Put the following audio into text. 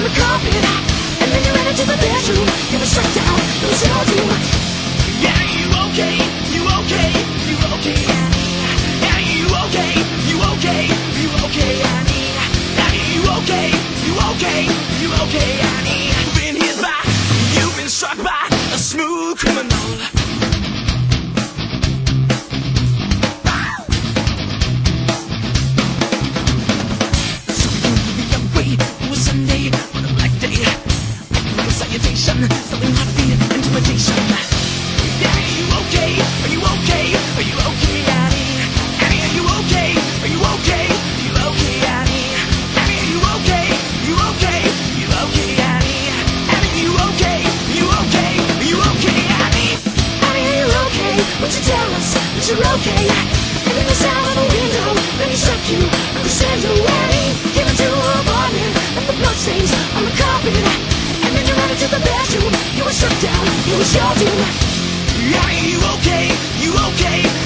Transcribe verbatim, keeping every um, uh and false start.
the carpet, and then you ran into the bedroom. You were struck down, it was your doom. Yeah, you okay, you okay, you okay, Annie. Yeah, you okay, you okay, you okay, Annie. Yeah, you okay, you okay, you okay, Annie. You've been hit by, you've been struck by a smooth criminal. Sunday on a black day, like a salutation, selling heartbeat, intimidation. Yeah, are you okay? Are you okay? Are you okay, Annie? Annie, are you okay? Are you okay? Are you okay, Annie? Annie, are you okay? You okay? You okay, Annie? Annie, are you okay? You okay? Are you okay, Annie? Annie, are you okay? Would you tell us that you're okay? And then the sound of the window, then he struck you, and we said, oh, Annie, give it to her apartment. Bloodstains on the carpet, and then you ran into the bedroom. You were struck down, it was your doom. Are you okay? You okay?